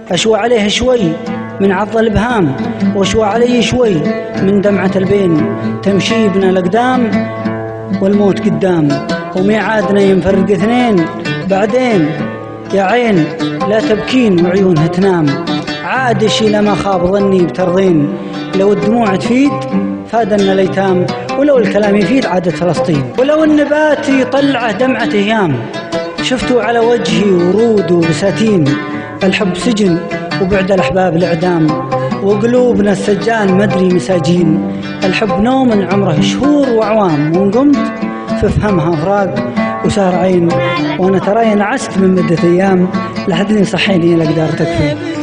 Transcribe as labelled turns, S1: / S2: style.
S1: أشوى عليه شوي من عض الإبهام، وأشوى علي شوي من دمعة البين. تمشي بنا الأقدام والموت قدام، وميعادنا ينفرق اثنين بعدين. يا عين لا تبكين وعيونها تنام، عاد شي لما خاب ظني بترضين. لو الدموع تفيد فادنا الأيتام، ولو الكلام يفيد عادت فلسطين. ولو النبات يطلعه دمعة أيام، شفتوا على وجهي ورود وبساتين. الحب سجن وبعد الأحباب الإعدام، وقلوبنا السجان مدري مساجين. الحب نوم عمره شهور وأعوام، وإن قمت فافهمها فراق وسهر عين. وأنا تراي نعست من مدة أيام، لحد صحيني الأقدار تكفي.